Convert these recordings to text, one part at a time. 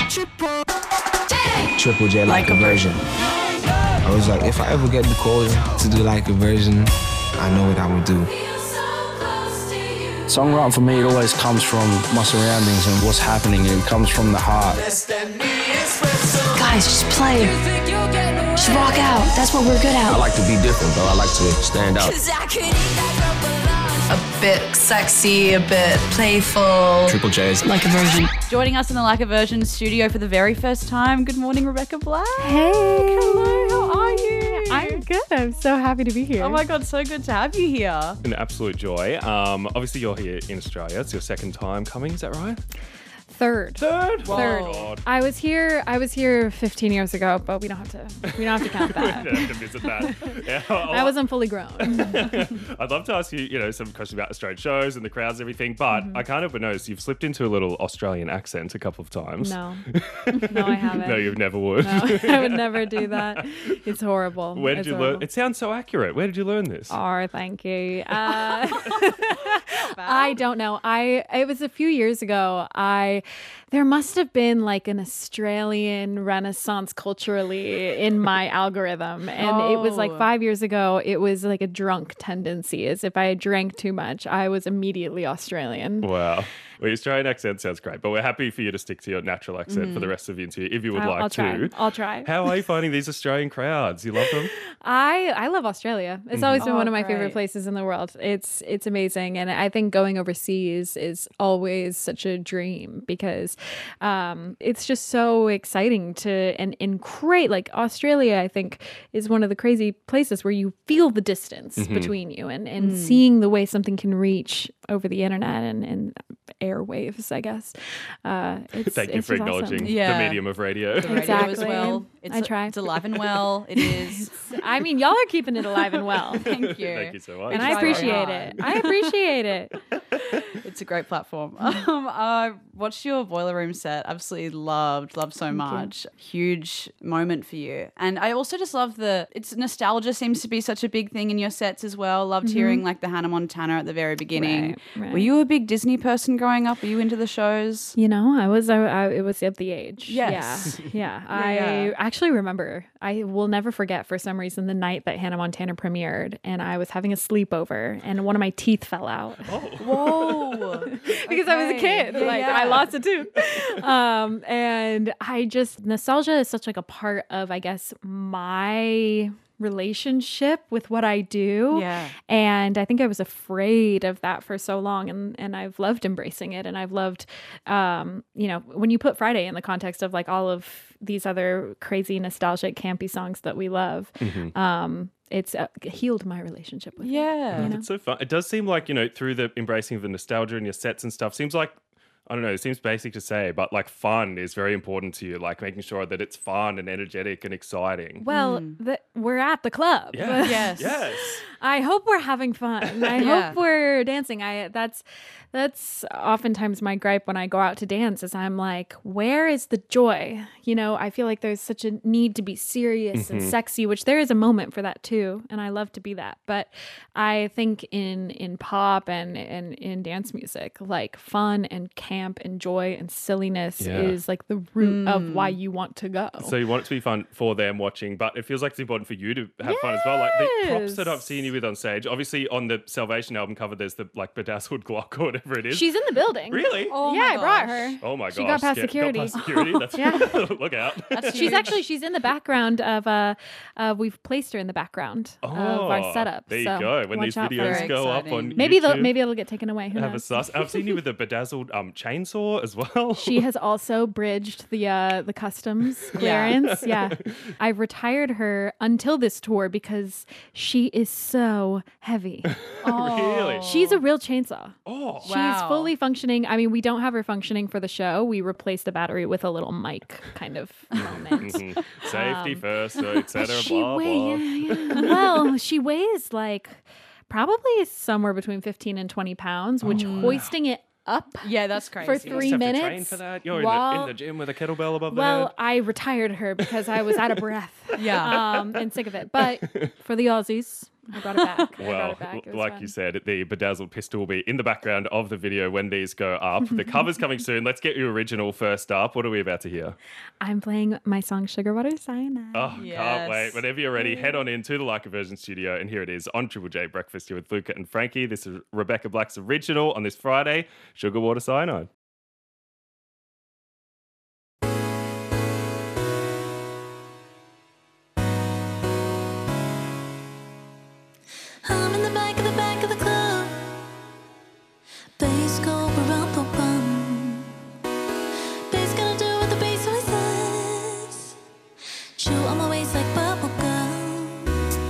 Triple J like a version. I was like, if I ever get the call to do like a version, I know what I would do. Songwriting for me, it always comes from my surroundings and what's happening. It comes from the heart. Guys, just play. Just rock out. That's what we're good I at. like to be different, though. I like to stand out. A bit sexy, a bit playful. Triple J's. Like a version. Joining us in the Like a Version studio for the very first time. Good morning, Rebecca Black. Hey. Hello, how are you? I'm good. I'm so happy to be here. Oh my God, so good to have you here. An absolute joy. Obviously, you're here in Australia. It's your second time coming, is that right? Third. Third? Whoa. Oh, God. I was here 15 years ago, but we don't have to count that. We don't have to visit that. Yeah, I wasn't fully grown. I'd love to ask you, some questions about Australian shows and the crowds and everything, but I can't help but notice you've slipped into a little Australian accent a couple of times. No, I haven't. No, you never would. No, I would never do that. It's horrible. Where did It's you learn? horrible. It sounds so accurate. Where did you learn this? Oh, thank you. I don't know. It was a few years ago. There must have been like an Australian Renaissance culturally in my algorithm. And it was like 5 years ago, it was like a drunk tendency, as if I drank too much. I was immediately Australian. Wow. Well, your Australian accent sounds great, but we're happy for you to stick to your natural accent for the rest of the interview if you would like to. I'll try. How are you finding these Australian crowds? You love them? I love Australia. It's always been one of my favorite great. places in the world. It's amazing, and I think going overseas is always such a dream because it's just so exciting and great. Like Australia, I think is one of the crazy places where you feel the distance between you and seeing the way something can reach over the internet and airwaves, I guess. Thank you for just acknowledging awesome. Yeah. the medium of radio. The radio as Exactly. well. I try. It's alive and well. It is. I mean, y'all are keeping it alive and well. Thank you. Thank you so much. And I try very appreciate hard. it. I appreciate it. It's a great platform. Watched your Boiler Room set. Absolutely loved so much. Huge moment for you. And I also just love it's nostalgia seems to be such a big thing in your sets as well. Loved hearing like the Hannah Montana at the very beginning. Right. Were you a big Disney person growing up? Were you into the shows? You know, I was it was at the age. Yes. Yeah. I yeah. actually remember, I will never forget for some reason the night that Hannah Montana premiered and I was having a sleepover and one of my teeth fell out. Whoa. Because I was a kid. I lost a tooth. And nostalgia is such like a part of, I guess, my relationship with what I do. Yeah. And I think I was afraid of that for so long and I've loved embracing it. And I've loved, when you put Friday in the context of like all of these other crazy nostalgic campy songs that we love, it's healed my relationship with it. Yeah. It's so fun. It does seem like, through the embracing of the nostalgia in your sets and stuff, seems like, I don't know, it seems basic to say, but like fun is very important to you, like making sure that it's fun and energetic and exciting. Well, we're at the club. Yeah. Yes. Yes. I hope we're having fun. I hope we're dancing. That's oftentimes my gripe when I go out to dance is I'm like, where is the joy? I feel like there's such a need to be serious and sexy, which there is a moment for that too. And I love to be that. But I think in pop and in dance music, like fun and camp and joy and silliness is like the root of why you want to go. So you want it to be fun for them watching, but it feels like it's important for you to have fun as well. Like the props that I've seen you with on stage, obviously on the Salvation album cover, there's the like bedazzled Glock or whatever it is. She's in the building. Really? Oh yeah, my I brought gosh. her. Oh my gosh. She got past security. Got past security. That's look out. She's in the background of we've placed her in the background of our setup. There you So go. When these watch out for videos her. go up Exciting. on Maybe YouTube, it'll get taken away. Who have a knows? sus. I've seen you with the bedazzled chainsaw as well. She has also bridged the customs clearance. Yeah. I've retired her until this tour because she is so heavy. Really? She's a real chainsaw. Oh. She's Wow. fully functioning. I mean, we don't have her functioning for the show. We replaced the battery with a little mic kind of moment. Safety first, etc. She Blah blah. Well, she weighs like probably somewhere between 15 and 20 pounds, which hoisting it up Yeah, that's crazy. for You must 3 have to minutes. train for that. You're in while- the gym with a kettlebell above the Well, head. I retired her because I was out of breath. Yeah. And sick of it. But for the Aussies, I brought it back. I brought Well, it back. It was like fun. you said, the bedazzled pistol will be in the background of the video when these go up. The cover's coming soon. Let's get your original first up. What are we about to hear? I'm playing my song Sugar Water Cyanide. Oh, Yes. can't wait. Whenever you're ready, head on into the Like a Virgin studio, and here it is on Triple J Breakfast here with Luca and Frankie. This is Rebecca Black's original on this Friday, Sugar Water Cyanide. I'm in the back of the club. Bass go around the bum. Bass gonna do what the bass always says. Chew on my waist like bubble gum.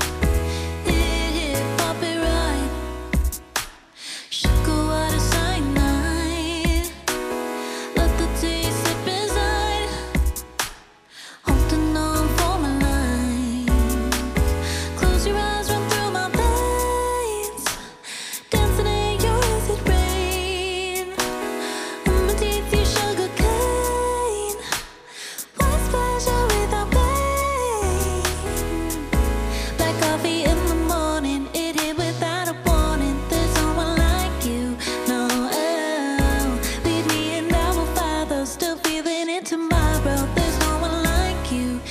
Hit, pop it right. Sugar water cyanide. Let the taste slip inside. Holding on for my life. Close your eyes, run through my veins. Dancing in your acid rain. I'ma teach you sugar cane. What's pleasure without pain? Black coffee in the morning, it hit without a warning. There's no one like you, no. Lead me and I will follow. Still feeling it tomorrow. There's no one like you,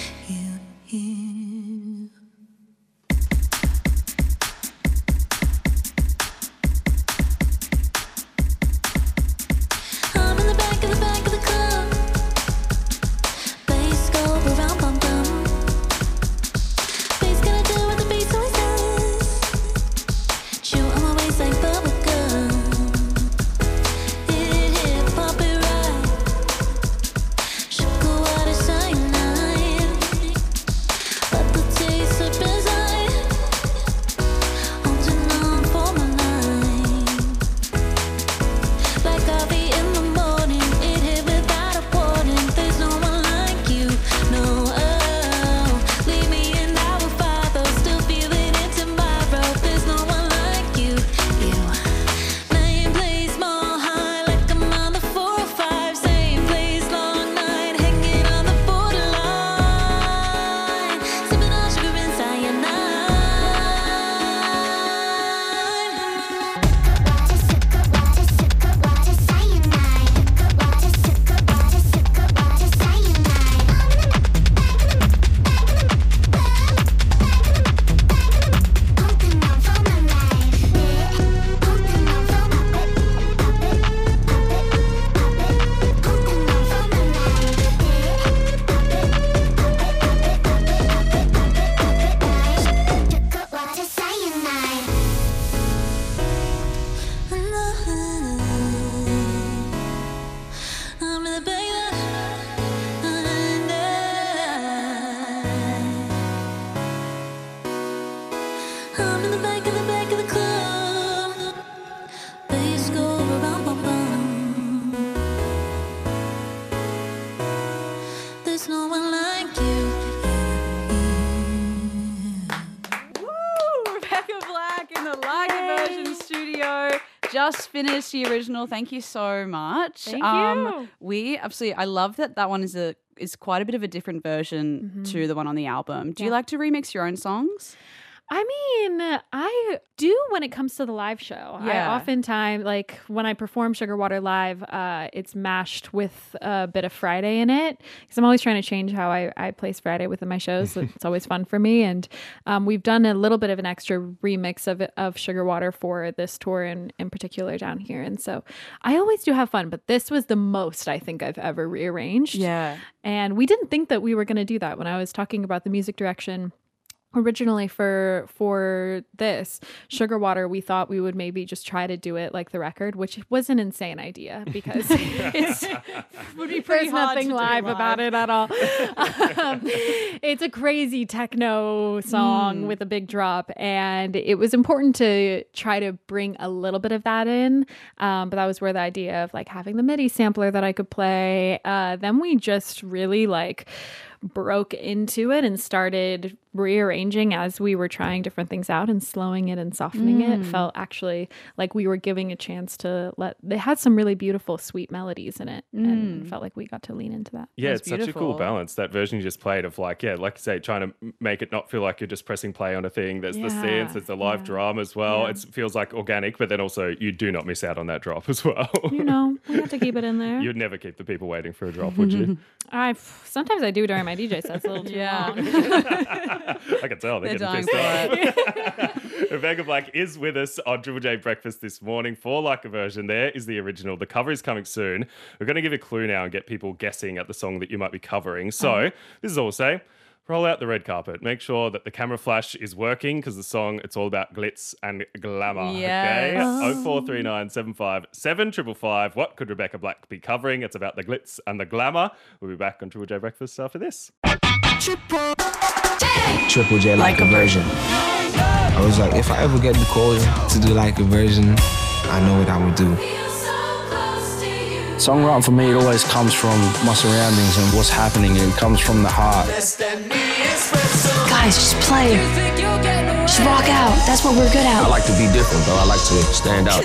you. I'm in the back of the club. Bass go around bum bum. Bass gonna do what the bass always says. Chew on my waist like bubble gum. Hit, pop it right. Sugar water cyanide. Let the taste slip inside. Holding on for my life. Black coffee in the morning, it hit without a warning. There's no one like you, no. Leave me and I will follow. Still feeling it tomorrow. There's no one like you, you. Name place mall high, like I'm on the 405. Same place long night, hanging on the borderline. Sipping on sugar and cyanide. I'm in the back I'm in the back of the club. Bass go around bum bum. There's no one like you. Woo! Rebecca Black in the Like a Virgin studio. Just finished the original. Thank you so much. Thank you. We absolutely. I love that one is quite a bit of a different version to the one on the album. Do you Yeah. like to remix your own songs? I mean, I do when it comes to the live show. Yeah. I oftentimes, like when I perform Sugar Water live, it's mashed with a bit of Friday in it because I'm always trying to change how I place Friday within my shows. It's always fun for me. And we've done a little bit of an extra remix of Sugar Water for this tour in particular down here. And so I always do have fun, but this was the most I think I've ever rearranged. Yeah. And we didn't think that we were going to do that when I was talking about the music direction. Originally for this Sugar Water, we thought we would maybe just try to do it like the record, which was an insane idea because it's Would be pretty there's hard nothing to do live about it at all. It's a crazy techno song with a big drop, and it was important to try to bring a little bit of that in. But that was where the idea of like having the MIDI sampler that I could play. Then we just really like broke into it and started rearranging as we were trying different things out and slowing it and softening it felt actually like we were giving a chance to they had some really beautiful, sweet melodies in it, and felt like we got to lean into that. Yeah, That's it's such a cool beautiful. balance. That version you just played of like you say, trying to make it not feel like you're just pressing play on a thing. There's the synths, there's the live drum as well. It feels like organic, but then also you do not miss out on that drop as well. You know, we have to keep it in there. You'd never keep the people waiting for a drop, would you? Sometimes I do during my DJ sets a little too long. I can tell. They're They're getting dying pissed for off. it. Rebecca Black is with us on Triple J Breakfast this morning for Like a Version. There is the original. The cover is coming soon. We're going to give a clue now and get people guessing at the song that you might be covering. So this is all we'll say. Roll out the red carpet. Make sure that the camera flash is working because the song, it's all about glitz and glamour. Yes. Okay? 0439 75 7555. What could Rebecca Black be covering? It's about the glitz and the glamour. We'll be back on Triple J Breakfast after this. Triple J like a version. I was like, if I ever get the call to do like a version, I know what I would do. Songwriting for me, it always comes from my surroundings and what's happening. It comes from the heart. Guys, just play. Just rock out. That's what we're good I at. like to be different, though. I like to stand out.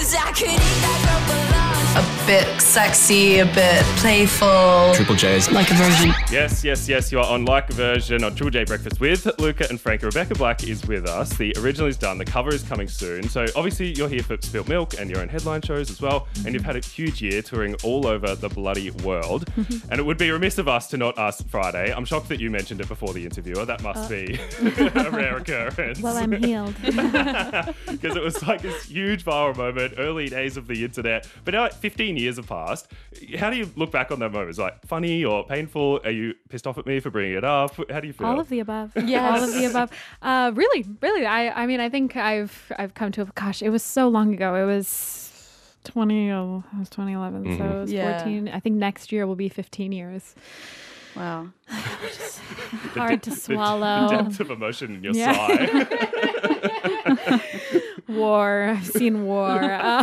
A bit sexy, a bit playful. Triple J's. Like a version. Yes. You are on Like a Version on Triple J Breakfast with Luca and Frankie. Rebecca Black is with us. The original is done. The cover is coming soon. So obviously you're here for Spilt Milk and your own headline shows as well. And you've had a huge year touring all over the bloody world. And it would be remiss of us to not ask Friday. I'm shocked that you mentioned it before the interviewer. That must be a rare occurrence. Well, I'm healed. Because it was like this huge viral moment, early days of the internet. But now 15 years have passed. How do you look back on that moment? Is it like funny or painful? Are you pissed off at me for bringing it up? How do you feel? All of the above. Yes. All of the above. Really. I mean, I think I've come to gosh, it was so long ago. It was 2011, so it was 14. I think next year will be 15 years. Wow. Hard to swallow. The depth of emotion in your sigh. War. I've seen war.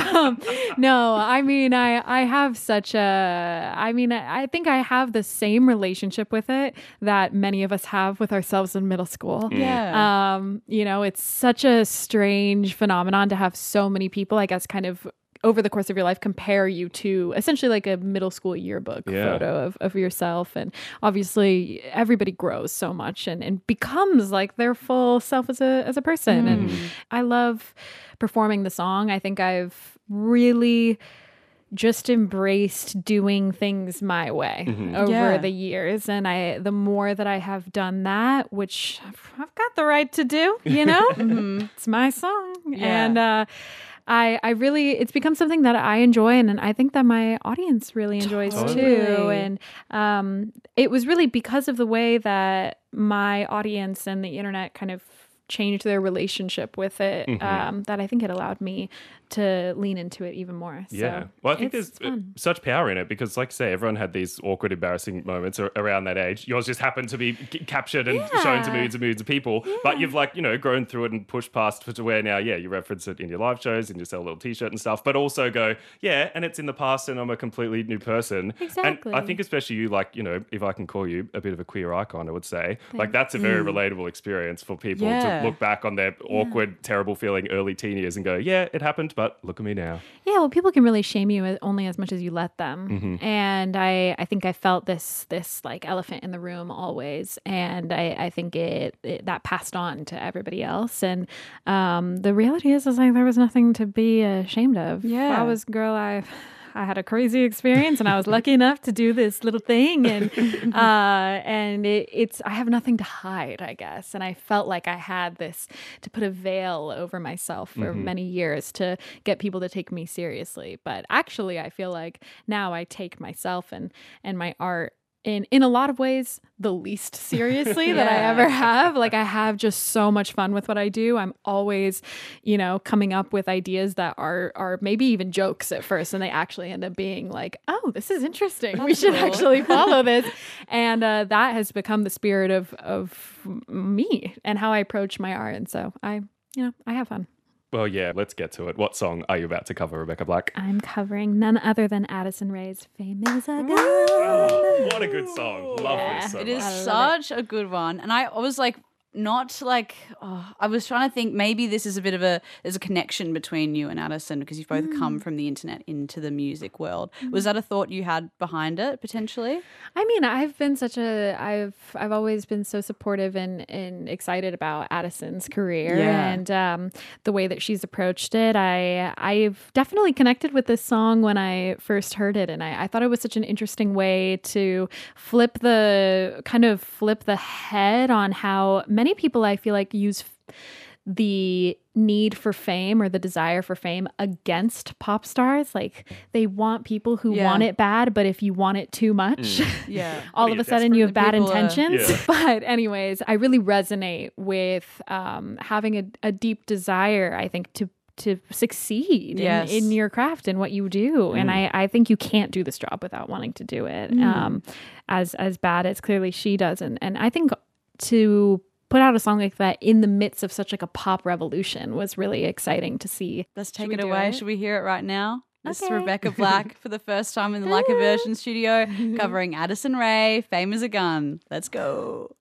No, I mean, I have such a, I mean, I think I have the same relationship with it that many of us have with ourselves in middle school. Yeah. You know, it's such a strange phenomenon to have so many people, I guess, kind of over the course of your life compare you to essentially like a middle school yearbook photo of yourself. And obviously everybody grows so much and becomes like their full self as a person. And I love performing the song. I think I've really just embraced doing things my way over the years. And the more that I have done that, which I've got the right to do, you know, it's my song. Yeah. And, I really, it's become something that I enjoy and I think that my audience really enjoys too. And it was really because of the way that my audience and the internet kind of changed their relationship with it that I think it allowed me to lean into it even more. Yeah. So Well, I think it's there's fun. such power in it because, like I say, everyone had these awkward, embarrassing moments around that age. Yours just happened to be captured and shown to millions and millions of people. But you've grown through it and pushed past to where now, you reference it in your live shows and you sell a little t-shirt and stuff, but also go, and it's in the past and I'm a completely new person. Exactly. And I think especially you, if I can call you a bit of a queer icon, I would say, that's a very relatable experience for people to look back on their awkward, terrible feeling early teen years and go, it happened, but look at me now. Yeah, well, people can really shame you only as much as you let them. And I think I felt this like elephant in the room always. And I think it that passed on to everybody else. And the reality is like there was nothing to be ashamed of. Yeah. I was a girl, I had a crazy experience and I was lucky enough to do this little thing and it's I have nothing to hide, I guess. And I felt like I had this to put a veil over myself for many years to get people to take me seriously. But actually I feel like now I take myself and my art in a lot of ways the least seriously that I ever have. Like I have just so much fun with what I do. I'm always, coming up with ideas that are maybe even jokes at first and they actually end up being like, oh, this is interesting. We should actually follow this. And that has become the spirit of me and how I approach my art. And so I have fun. Well, let's get to it. What song are you about to cover, Rebecca Black? I'm covering none other than Addison Rae's Fame Is a Gun. Oh, what a good song. Love this so It is much. such a good one. And I was like, not like I was trying to think maybe this is there's a connection between you and Addison because you've both come from the internet into the music world. Was that a thought you had behind it potentially? I mean, I've always been so supportive and excited about Addison's career and the way that she's approached it. I've definitely connected with this song when I first heard it, and I thought it was such an interesting way to flip the head on how many people I feel like use the need for fame or the desire for fame against pop stars. Like they want people who want it bad, but if you want it too much, all of a sudden you have bad intentions. But anyways, I really resonate with having a deep desire, I think, to succeed in your craft and what you do. And I think you can't do this job without wanting to do it as bad as clearly she does. And I think to put out a song like that in the midst of such like a pop revolution was really exciting to see. Let's take it away. Should we hear it right now? This is Rebecca Black for the first time in the Like a Version studio covering Addison Rae, Fame as a Gun. Let's go.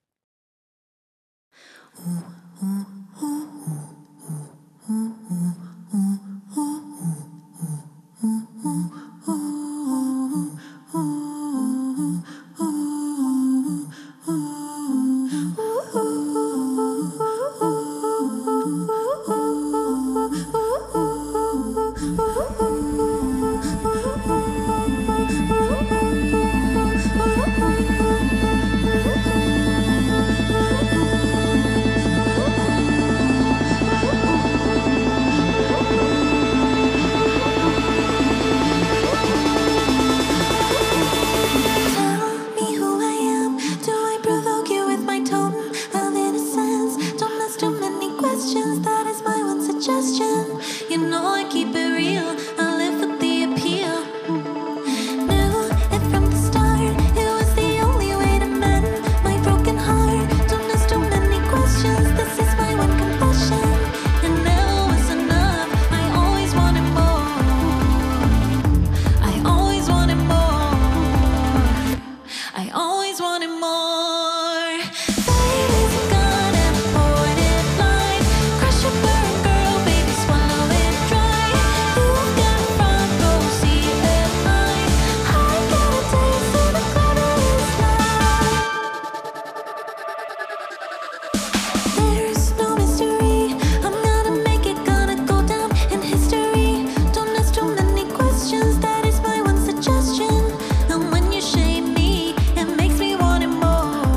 Suggestion, and when you shame me, it makes me want it more.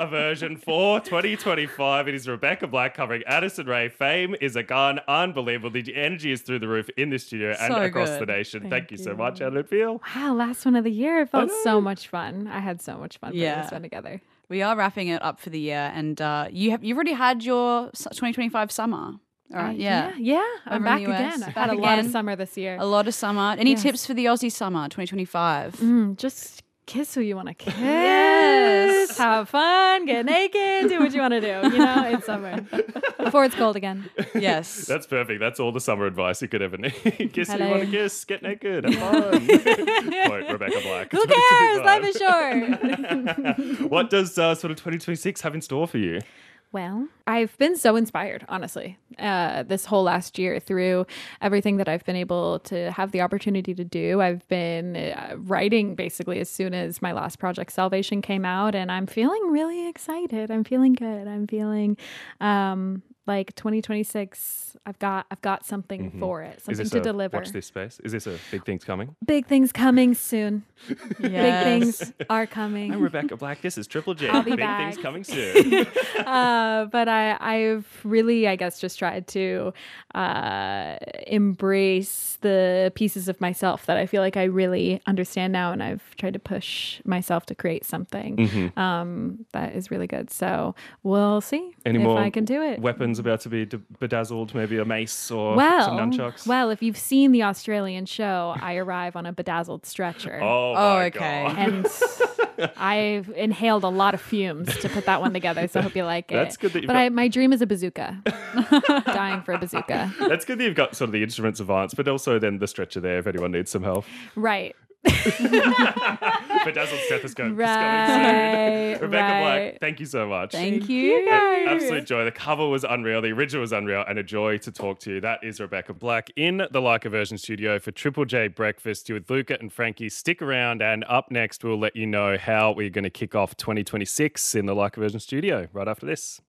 a version for 2025. It is Rebecca Black covering Addison Rae. Fame is a gun. Unbelievable. The energy is through the roof in the studio and So across good. the nation. Thank you so you. much. How did it feel? Wow, last one of the year. It felt so much fun. I had so much fun putting Yeah. this one together. We are wrapping it up for the year, and you've already had your 2025 summer. All right, yeah. I'm Over in back the US. again. I've Back had a lot of again. summer this year. A lot of summer. Any Yes. tips for the Aussie summer 2025? Just kiss who you want to kiss. Yes. Have fun. Get naked. Do what you want to do. You know, it's summer. Before it's cold again. Yes. That's perfect. That's all the summer advice you could ever need. Kiss who you Hello. want to kiss. Get naked. Have fun. Quote Rebecca Black. Who cares? 2025. Life is short. What does sort of 2026 have in store for you? Well, I've been so inspired, honestly, this whole last year through everything that I've been able to have the opportunity to do. I've been writing basically as soon as my last project, Salvation, came out, and I'm feeling really excited. I'm feeling good. I'm feeling like 2026. I've got something for it, Is something this to a deliver. watch this space? Is this a big thing's coming? Big things coming soon. Big Yes. things are coming. I'm Rebecca Black. This is Triple J. I'll be Big back. things coming soon. But I've really, I guess, just tried to embrace the pieces of myself that I feel like I really understand now, and I've tried to push myself to create something that is really good. So we'll see Any if more I can do it. weapons about to be bedazzled? Maybe a mace or Well, some nunchucks? well, if you've seen the Australian show, I arrive on a bedazzled stretcher. Oh, Oh, my okay. God. And I've inhaled a lot of fumes to put that one together, so I hope you like it. That's good that you've But got- my dream is a bazooka. Dying for a bazooka. That's good that you've got sort of the instruments advanced, but also then the stretcher there if anyone needs some help. Right. Bedazzled stethoscope is coming Right. soon. Rebecca Black, right. thank you so much. Thank you. Absolute joy. The cover was unreal. The original was unreal, and a joy to talk to you. That is Rebecca Black in the Like a Version studio for Triple J Breakfast. You're with Luca and Frankie. Stick around, and up next, we'll let you know how we're going to kick off 2026 in the Like a Version studio right after this.